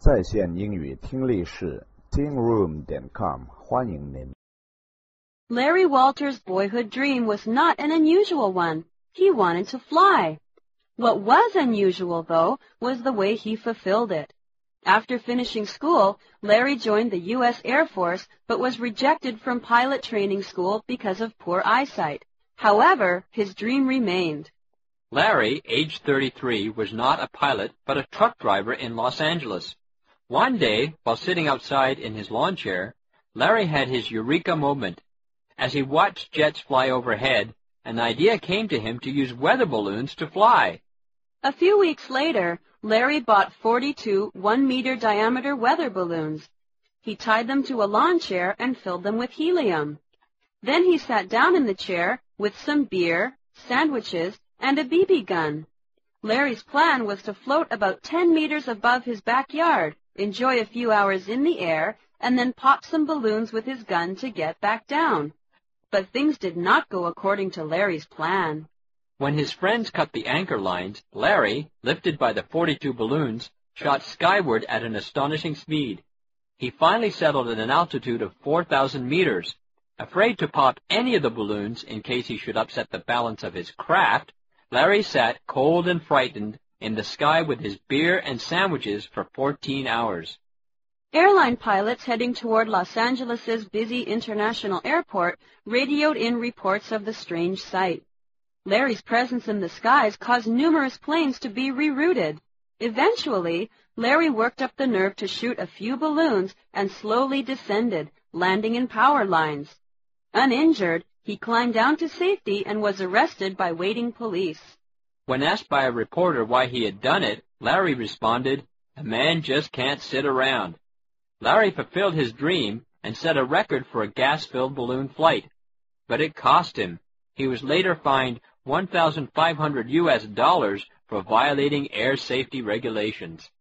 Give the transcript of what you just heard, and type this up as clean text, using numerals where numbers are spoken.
在线英语听力室 tingroom.com 欢迎您。 Larry Walters' boyhood dream was not an unusual one. He wanted to fly. What was unusual, though, was the way he fulfilled it. After finishing school, Larry joined the U.S. Air Force but was rejected from pilot training school because of poor eyesight. However, his dream remained. Larry, age 33, was not a pilot but a truck driver in Los Angeles. One day, while sitting outside in his lawn chair, Larry had his eureka moment. As he watched jets fly overhead, an idea came to him to use weather balloons to fly. A few weeks later, Larry bought 42 1-meter diameter weather balloons. He tied them to a lawn chair and filled them with helium. Then he sat down in the chair with some beer, sandwiches, and a BB gun. Larry's plan was to float about 10 meters above his backyard, enjoy a few hours in the air, and then pop some balloons with his gun to get back down. But things did not go according to Larry's plan. When his friends cut the anchor lines, Larry, lifted by the 42 balloons, shot skyward at an astonishing speed. He finally settled at an altitude of 4,000 meters. Afraid to pop any of the balloons in case he should upset the balance of his craft, Larry sat cold and frightened in the sky with his beer and sandwiches for 14 hours. Airline pilots heading toward Los Angeles' busy international airport radioed in reports of the strange sight. Larry's presence in the skies caused numerous planes to be rerouted. Eventually, Larry worked up the nerve to shoot a few balloons and slowly descended, landing in power lines. Uninjured, he climbed down to safety and was arrested by waiting police. When asked by a reporter why he had done it, Larry responded, "A man just can't sit around." Larry fulfilled his dream and set a record for a gas-filled balloon flight. But it cost him. He was later fined $1,500 US for violating air safety regulations.